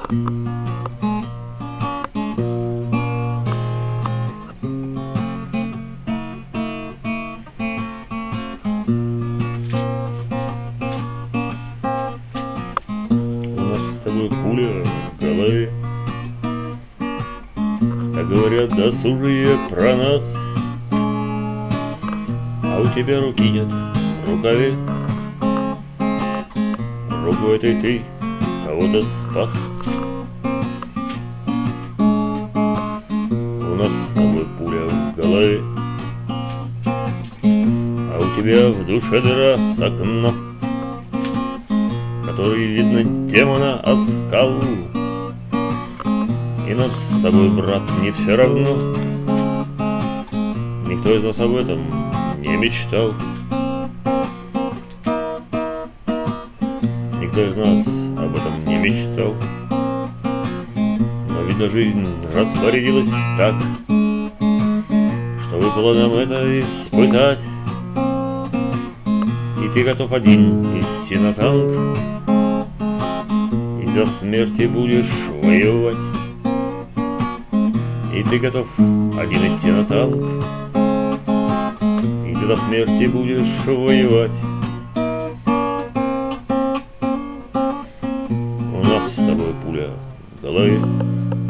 С тобой пуля в голове, а говорят досужие про нас. А у тебя руки нет в рукаве, руку этой ты кого-то спас. У нас с тобой пуля в голове, а у тебя в душе дыра с окном, который, видно, демона оскал. И нам с тобой, брат, не все равно, никто из нас об этом не мечтал. Никто из нас об этом не мечтал. Но, видно, жизнь распорядилась так, что выпало нам это испытать. И ты готов один идти на танк, и до смерти будешь воевать. И ты готов один идти на танк, и ты до смерти будешь воевать. У нас с тобой пуля в голове,